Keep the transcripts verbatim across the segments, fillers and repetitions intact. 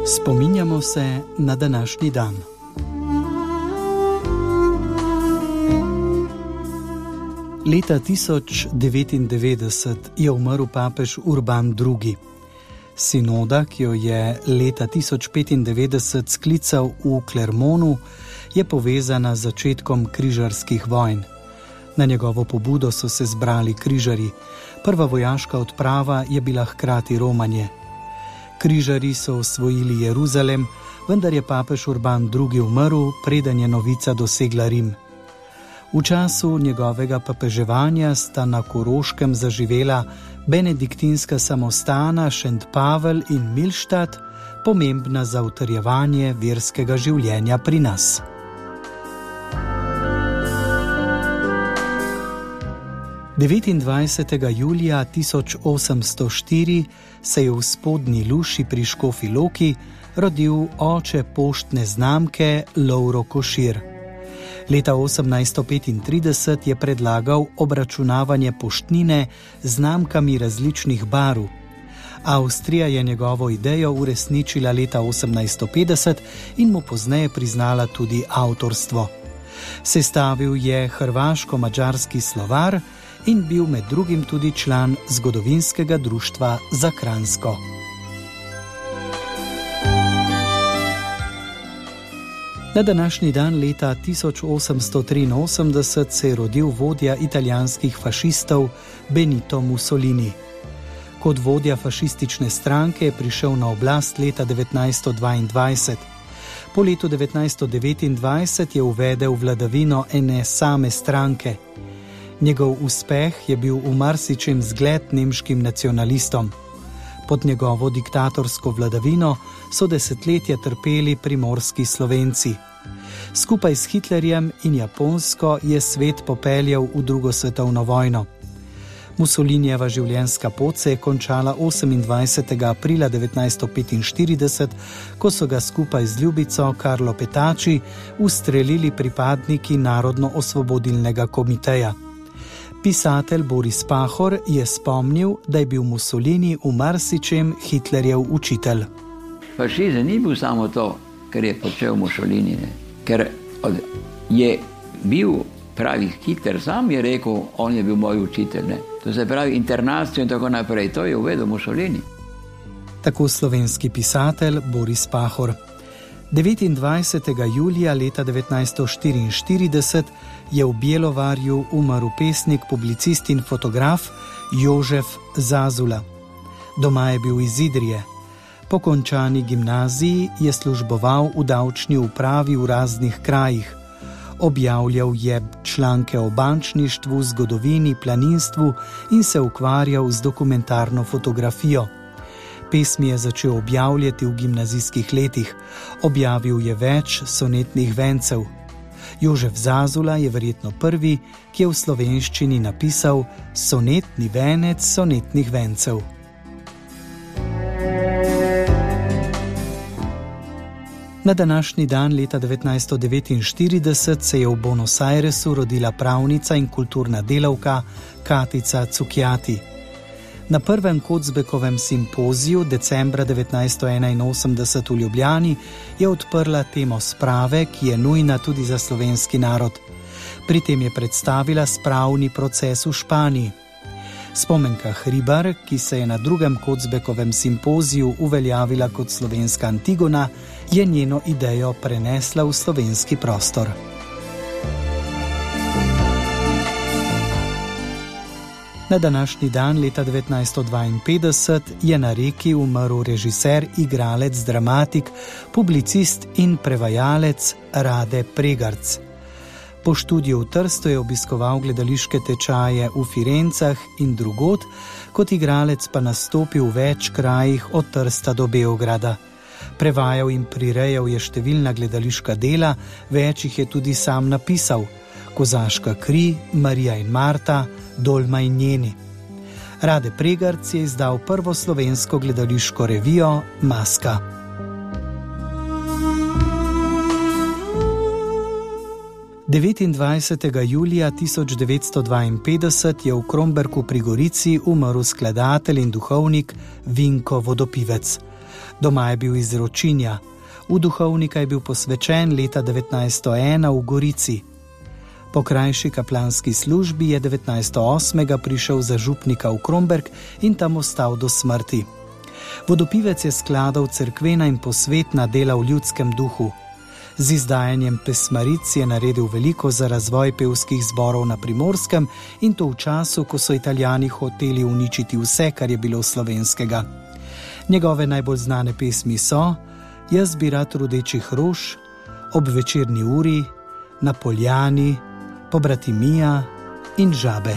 Spominjamo se na današnji dan. Leta tisoč devetindevetdeset je umrl papež Urban drugi. Sinoda, ki jo je leta tisoč petindevetdeset sklical v Clermontu, je povezana z začetkom križarskih vojn. Na njegovo pobudo so se zbrali križarji. Prva vojaška odprava je bila hkrati romanje. Križarji so osvojili Jeruzalem, vendar je papež Urban drugi umrl, preden je novica dosegla Rim. V času njegovega papeževanja sta na Koroškem zaživela benediktinska samostana Šent Pavel in Milštat, pomembna za utrjevanje verskega življenja pri nas. devetindvajsetega julija tisoč osemsto štiri se je v Spodnji Luši pri Škofji Loki rodil oče poštne znamke Lovro Košir. Leta osemnajststo petintrideset je predlagal obračunavanje poštnine z znamkami različnih barv. Avstrija je njegovo idejo uresničila leta osemnajststo petdeset in mu pozneje priznala tudi avtorstvo. Sestavil je hrvaško-madžarski slovar in bil med drugim tudi član zgodovinskega društva za Kranjsko. Na današnji dan leta tisoč osemsto triinosemdeset se je rodil vodja italijanskih fašistov Benito Mussolini. Kot vodja fašistične stranke je prišel na oblast leta devetnajststo dvaindvajset. Po letu devetnajststo devetindvajset je uvedel vladavino ene same stranke. Njegov uspeh je bil v marsičem zgled nemškim nacionalistom. Pod njegovo diktatorsko vladavino so desetletja trpeli primorski Slovenci. Skupaj s Hitlerjem in Japonsko je svet popeljal v drugo svetovno vojno. Mussolinijeva življenjska pot se je končala osemindvajsetega aprila devetnajststo petinštirideset, ko so ga skupaj z ljubico Karlo Petači ustrelili pripadniki Narodno-osvobodilnega komiteja. Pisatelj Boris Pahor je spomnil, da je bil Mussolini v marsičem Hitlerjev učitelj. Fašizem ni bil samo to, kar je počel Mussolini, ne? Ker je bil pravi Hitler, sam je rekel, on je bil moj učitelj. Ne? To se pravi internacijo in tako naprej, to je uvedel Mussolini. Tako slovenski pisatelj Boris Pahor. devetindvajsetega julija leta devetnajststo štiriinštirideset je v Bjelovarju umrl pesnik, publicist in fotograf Jožef Zazula. Doma je bil iz Idrije. Po končani gimnaziji je služboval v davčni upravi v raznih krajih. Objavljal je članke o bančništvu, zgodovini, planinstvu in se ukvarjal z dokumentarno fotografijo. Pesmi je začel objavljati v gimnazijskih letih. Objavil je več sonetnih vencev. Jožef Zazula je verjetno prvi, ki je v slovenščini napisal sonetni venec sonetnih vencev. Na današnji dan leta devetnajststo devetinštirideset se je v Buenos Airesu rodila pravnica in kulturna delavka Katica Cukjati. Na prvem Kocbekovem simpoziju decembra devetnajststo enainosemdeset v Ljubljani je odprla temo sprave, ki je nujna tudi za slovenski narod. Pri tem je predstavila spravni proces v Španiji. Spomenka Hribar, ki se je na drugem Kocbekovem simpoziju uveljavila kot slovenska Antigona, je njeno idejo prenesla v slovenski prostor. Na današnji dan leta devetnajststo dvainpetdeset je na Reki umrl režiser, igralec, dramatik, publicist in prevajalec Rade Pregarc. Po študiju v Trstu je obiskoval gledališke tečaje v Firencah in drugod, kot igralec pa nastopil v več krajih od Trsta do Beograda. Prevajal in prirejal je številna gledališka dela, več jih je tudi sam napisal: Kozaška kri, Marija in Marta, Dolma in njeni. Rade Pregarc je izdal prvo slovensko gledališko revijo Maska. devetindvajsetega julija tisoč devetsto dvainpetdeset je v Kromberku pri Gorici umrl skladatelj in duhovnik Vinko Vodopivec. Doma je bil iz Ročinja, v duhovnika je bil posvečen leta devetnajststo ena v Gorici. Po krajši kaplanski službi je devetnajststo osem prišel za župnika v Kromberk in tam ostal do smrti. Vodopivec je skladal cerkvena in posvetna dela v ljudskem duhu. Z izdajanjem pesmaric je naredil veliko za razvoj pevskih zborov na Primorskem in to v času, ko so Italijani hoteli uničiti vse, kar je bilo slovenskega. Njegove najbolj znane pesmi so Jaz bi rad rodečih rož, Ob večerni uri, Na poljani, Pobratimija in Žabe.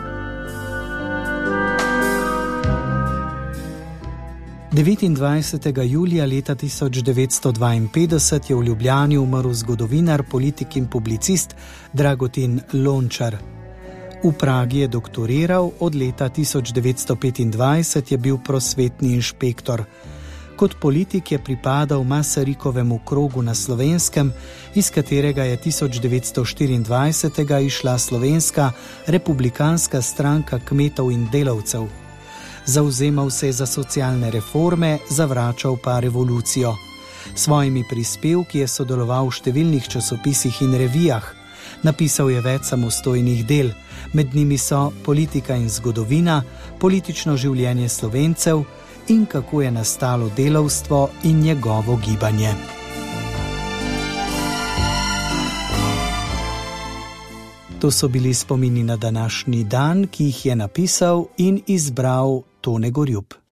devetindvajsetega julija leta tisoč devetsto dvainpetdeset je v Ljubljani umrl zgodovinar, politik in publicist Dragutin Lončar. V Pragi je doktoriral, od leta tisoč devetsto petindvajset je bil prosvetni inšpektor. Kot politik je pripadal Masarikovemu krogu na Slovenskem, iz katerega je tisoč devetsto štiriindvajset išla Slovenska republikanska stranka kmetov in delavcev. Zavzemal se je za socialne reforme, zavračal pa revolucijo. S svojimi prispevki je sodeloval v številnih časopisih in revijah. Napisal je več samostojnih del, med njimi so Politika in zgodovina, Politično življenje Slovencev in Kako je nastalo delavstvo in njegovo gibanje. To so bili spomini na današnji dan, ki jih je napisal in izbral Tone Gorjup.